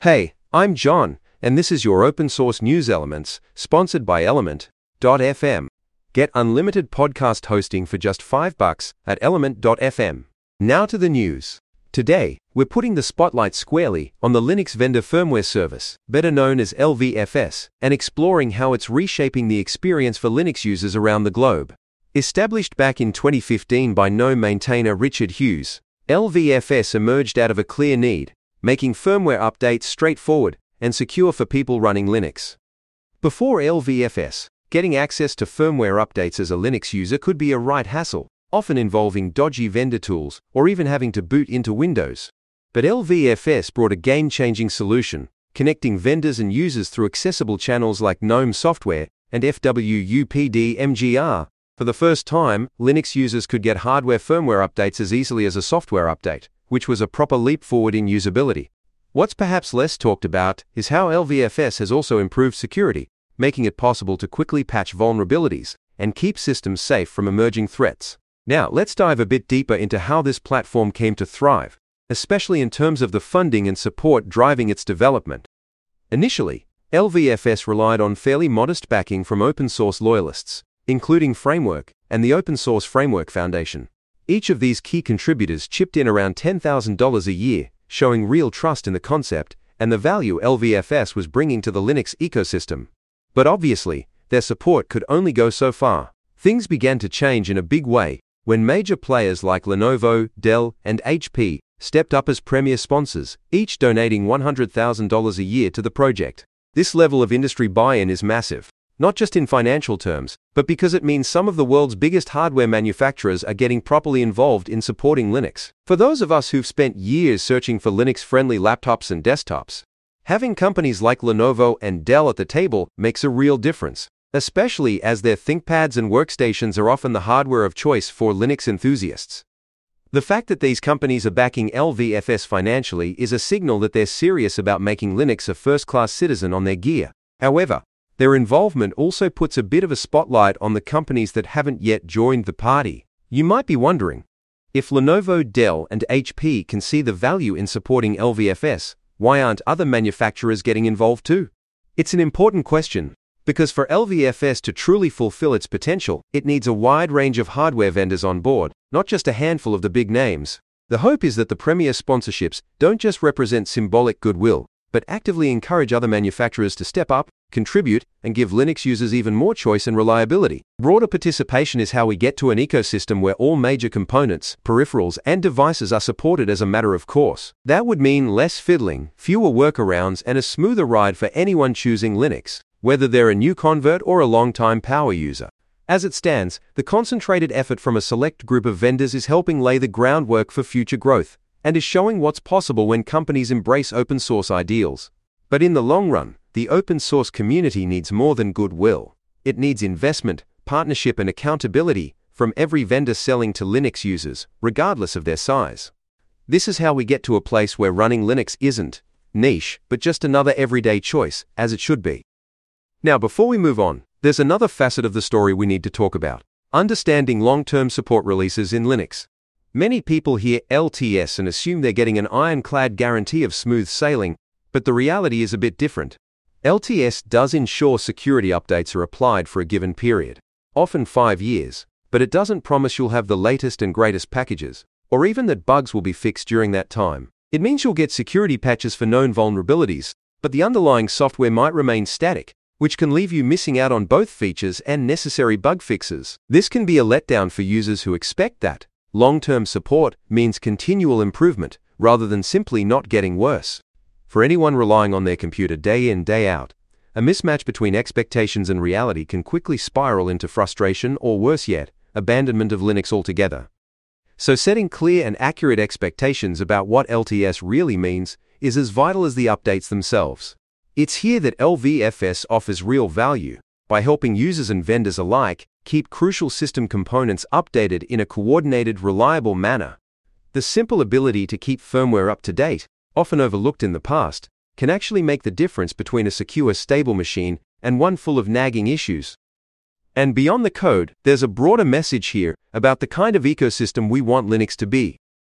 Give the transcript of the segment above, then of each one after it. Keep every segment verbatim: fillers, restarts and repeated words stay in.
Hey, I'm John, and this is your open source news elements, sponsored by Element dot f m. Get unlimited podcast hosting for just five bucks at Element dot f m. Now to the news. Today, we're putting the spotlight squarely on the Linux Vendor Firmware Service, better known as L V F S, and exploring how it's reshaping the experience for Linux users around the globe. Established back in twenty fifteen by GNOME maintainer Richard Hughes, L V F S emerged out of a clear need, making firmware updates straightforward and secure for people running Linux. Before L V F S, getting access to firmware updates as a Linux user could be a right hassle, often involving dodgy vendor tools or even having to boot into Windows. But L V F S brought a game-changing solution, connecting vendors and users through accessible channels like GNOME Software and F W U P D M G R. For the first time, Linux users could get hardware firmware updates as easily as a software update, which was a proper leap forward in usability. What's perhaps less talked about is how L V F S has also improved security, making it possible to quickly patch vulnerabilities and keep systems safe from emerging threats. Now, let's dive a bit deeper into how this platform came to thrive, especially in terms of the funding and support driving its development. Initially, L V F S relied on fairly modest backing from open source loyalists, including Framework and the Open Source Framework Foundation. Each of these key contributors chipped in around ten thousand dollars a year, showing real trust in the concept and the value L V F S was bringing to the Linux ecosystem. But obviously, their support could only go so far. Things began to change in a big way when major players like Lenovo, Dell, and H P stepped up as premier sponsors, each donating one hundred thousand dollars a year to the project. This level of industry buy-in is massive, not just in financial terms, but because it means some of the world's biggest hardware manufacturers are getting properly involved in supporting Linux. For those of us who've spent years searching for Linux-friendly laptops and desktops, having companies like Lenovo and Dell at the table makes a real difference, especially as their ThinkPads and workstations are often the hardware of choice for Linux enthusiasts. The fact that these companies are backing L V F S financially is a signal that they're serious about making Linux a first-class citizen on their gear. However, their involvement also puts a bit of a spotlight on the companies that haven't yet joined the party. You might be wondering, if Lenovo, Dell, and H P can see the value in supporting L V F S, why aren't other manufacturers getting involved too? It's an important question, because for L V F S to truly fulfill its potential, it needs a wide range of hardware vendors on board, not just a handful of the big names. The hope is that the premier sponsorships don't just represent symbolic goodwill, but actively encourage other manufacturers to step up, contribute, and give Linux users even more choice and reliability. Broader participation is how we get to an ecosystem where all major components, peripherals, and devices are supported as a matter of course. That would mean less fiddling, fewer workarounds, and a smoother ride for anyone choosing Linux, whether they're a new convert or a long-time power user. As it stands, the concentrated effort from a select group of vendors is helping lay the groundwork for future growth, and is showing what's possible when companies embrace open source ideals. But in the long run, the open source community needs more than goodwill. It needs investment, partnership, and accountability from every vendor selling to Linux users, regardless of their size. This is how we get to a place where running Linux isn't niche, but just another everyday choice, as it should be. Now, before we move on, there's another facet of the story we need to talk about: understanding long-term support releases in Linux. Many people hear L T S and assume they're getting an ironclad guarantee of smooth sailing, but the reality is a bit different. L T S does ensure security updates are applied for a given period, often five years, but it doesn't promise you'll have the latest and greatest packages, or even that bugs will be fixed during that time. It means you'll get security patches for known vulnerabilities, but the underlying software might remain static, which can leave you missing out on both features and necessary bug fixes. This can be a letdown for users who expect that long-term support means continual improvement, rather than simply not getting worse. For anyone relying on their computer day in, day out, a mismatch between expectations and reality can quickly spiral into frustration or, worse yet, abandonment of Linux altogether. So setting clear and accurate expectations about what L T S really means is as vital as the updates themselves. It's here that L V F S offers real value, by helping users and vendors alike keep crucial system components updated in a coordinated, reliable manner. The simple ability to keep firmware up to date, often overlooked in the past, can actually make the difference between a secure, stable machine and one full of nagging issues. And beyond the code, there's a broader message here about the kind of ecosystem we want Linux to be.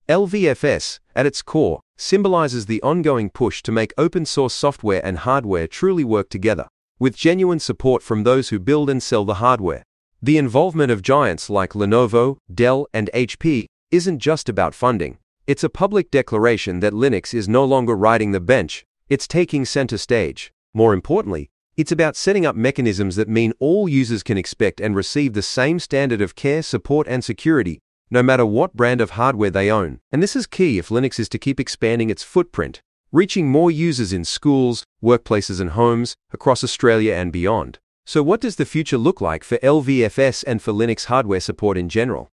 L V F S, at its core, symbolizes the ongoing push to make open-source software and hardware truly work together, with genuine support from those who build and sell the hardware. The involvement of giants like Lenovo, Dell, and H P isn't just about funding. It's a public declaration that Linux is no longer riding the bench, it's taking center stage. More importantly, it's about setting up mechanisms that mean all users can expect and receive the same standard of care, support, and security, no matter what brand of hardware they own. And this is key if Linux is to keep expanding its footprint, reaching more users in schools, workplaces, and homes across Australia and beyond. So what does the future look like for L V F S and for Linux hardware support in general?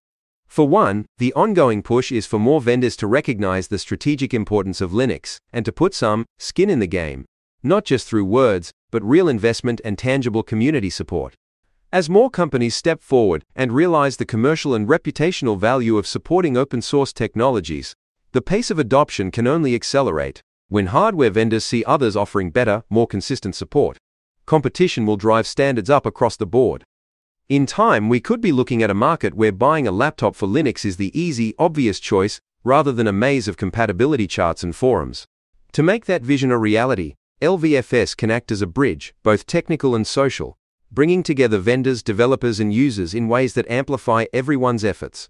For one, the ongoing push is for more vendors to recognize the strategic importance of Linux and to put some skin in the game, not just through words, but real investment and tangible community support. As more companies step forward and realize the commercial and reputational value of supporting open-source technologies, the pace of adoption can only accelerate. When hardware vendors see others offering better, more consistent support, competition will drive standards up across the board. In time, we could be looking at a market where buying a laptop for Linux is the easy, obvious choice, rather than a maze of compatibility charts and forums. To make that vision a reality, L V F S can act as a bridge, both technical and social, bringing together vendors, developers, and users in ways that amplify everyone's efforts.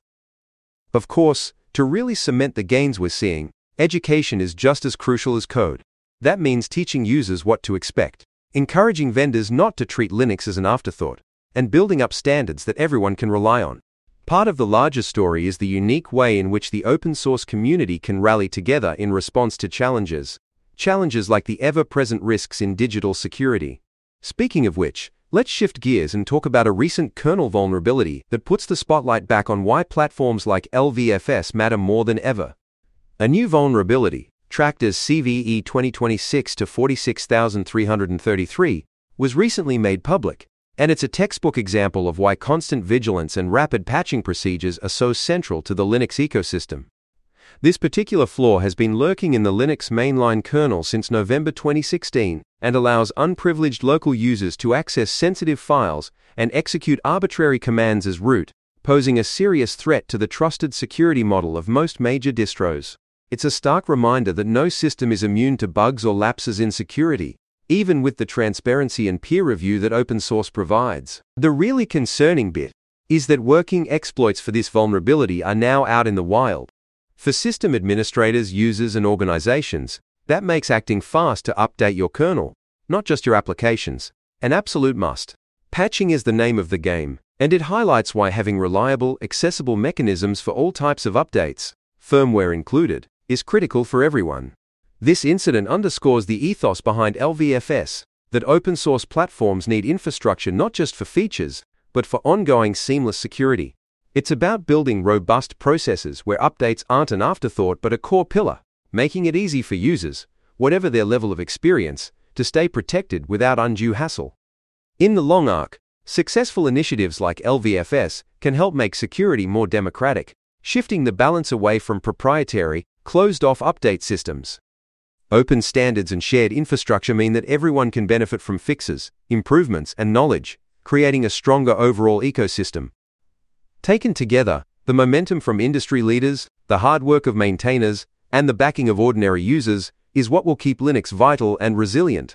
Of course, to really cement the gains we're seeing, education is just as crucial as code. That means teaching users what to expect, encouraging vendors not to treat Linux as an afterthought, and building up standards that everyone can rely on. Part of the larger story is the unique way in which the open-source community can rally together in response to challenges, challenges like the ever-present risks in digital security. Speaking of which, let's shift gears and talk about a recent kernel vulnerability that puts the spotlight back on why platforms like L V F S matter more than ever. A new vulnerability, tracked as C V E twenty twenty-six dash forty-six thousand three hundred thirty-three, was recently made public, and it's a textbook example of why constant vigilance and rapid patching procedures are so central to the Linux ecosystem. This particular flaw has been lurking in the Linux mainline kernel since November twenty sixteen and allows unprivileged local users to access sensitive files and execute arbitrary commands as root, posing a serious threat to the trusted security model of most major distros. It's a stark reminder that no system is immune to bugs or lapses in security, even with the transparency and peer review that open source provides. The really concerning bit is that working exploits for this vulnerability are now out in the wild. For system administrators, users, and organizations, that makes acting fast to update your kernel, not just your applications, an absolute must. Patching is the name of the game, and it highlights why having reliable, accessible mechanisms for all types of updates, firmware included, is critical for everyone. This incident underscores the ethos behind L V F S, that open-source platforms need infrastructure not just for features, but for ongoing seamless security. It's about building robust processes where updates aren't an afterthought but a core pillar, making it easy for users, whatever their level of experience, to stay protected without undue hassle. In the long arc, successful initiatives like L V F S can help make security more democratic, shifting the balance away from proprietary, closed-off update systems. Open standards and shared infrastructure mean that everyone can benefit from fixes, improvements, and knowledge, creating a stronger overall ecosystem. Taken together, the momentum from industry leaders, the hard work of maintainers, and the backing of ordinary users is what will keep Linux vital and resilient.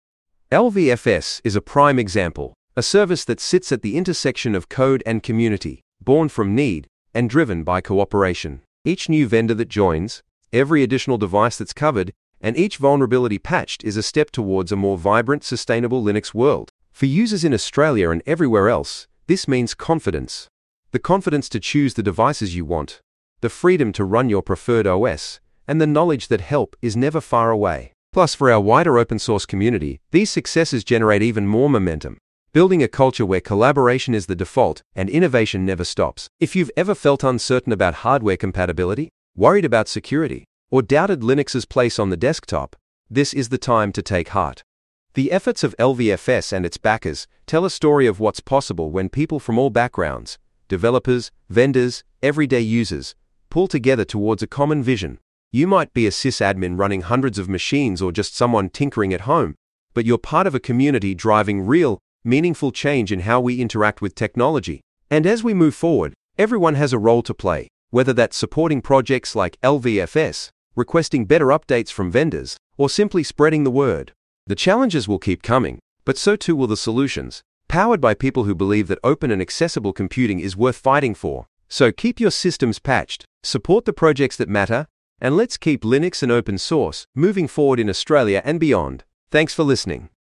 L V F S is a prime example, a service that sits at the intersection of code and community, born from need and driven by cooperation. Each new vendor that joins, every additional device that's covered, and each vulnerability patched is a step towards a more vibrant, sustainable Linux world. For users in Australia and everywhere else, this means confidence. The confidence to choose the devices you want, the freedom to run your preferred O S, and the knowledge that help is never far away. Plus, for our wider open source community, these successes generate even more momentum, building a culture where collaboration is the default and innovation never stops. If you've ever felt uncertain about hardware compatibility, worried about security, or doubted Linux's place on the desktop, this is the time to take heart. The efforts of L V F S and its backers tell a story of what's possible when people from all backgrounds, developers, vendors, everyday users, pull together towards a common vision. You might be a sysadmin running hundreds of machines or just someone tinkering at home, but you're part of a community driving real, meaningful change in how we interact with technology. And as we move forward, everyone has a role to play. Whether that's supporting projects like L V F S, requesting better updates from vendors, or simply spreading the word. The challenges will keep coming, but so too will the solutions, powered by people who believe that open and accessible computing is worth fighting for. So keep your systems patched, support the projects that matter, and let's keep Linux and open source moving forward in Australia and beyond. Thanks for listening.